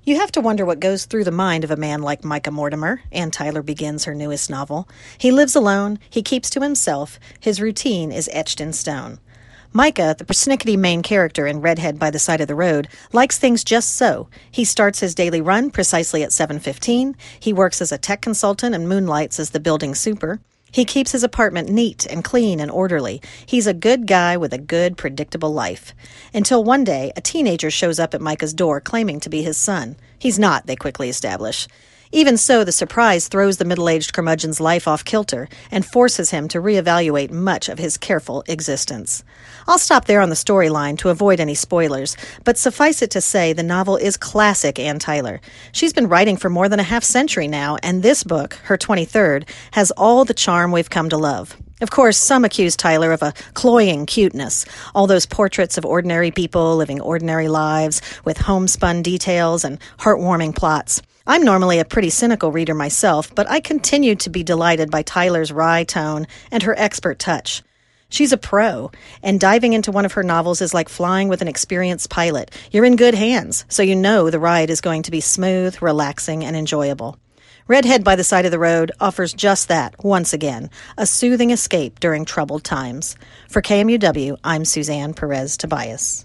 You have to wonder what goes through the mind of a man like Micah Mortimer. Ann Tyler begins her newest novel. He lives alone, he keeps to himself, his routine is etched in stone. Micah, the persnickety main character in Redhead by the Side of the Road, likes things just so. He starts his daily run precisely at 7:15. He works as a tech consultant and moonlights as the building super. He keeps his apartment neat and clean and orderly. He's a good guy with a good, predictable life. Until one day, a teenager shows up at Micah's door claiming to be his son. He's not, they quickly establish. Even so, the surprise throws the middle-aged curmudgeon's life off kilter and forces him to reevaluate much of his careful existence. I'll stop there on the storyline to avoid any spoilers, but suffice it to say the novel is classic Ann Tyler. She's been writing for more than a half-century now, and this book, her 23rd, has all the charm we've come to love. Of course, some accuse Tyler of a cloying cuteness, all those portraits of ordinary people living ordinary lives with homespun details and heartwarming plots. I'm normally a pretty cynical reader myself, but I continue to be delighted by Tyler's wry tone and her expert touch. She's a pro, and diving into one of her novels is like flying with an experienced pilot. You're in good hands, so you know the ride is going to be smooth, relaxing, and enjoyable. Redhead by the Side of the Road offers just that, once again, a soothing escape during troubled times. For KMUW, I'm Suzanne Perez Tobias.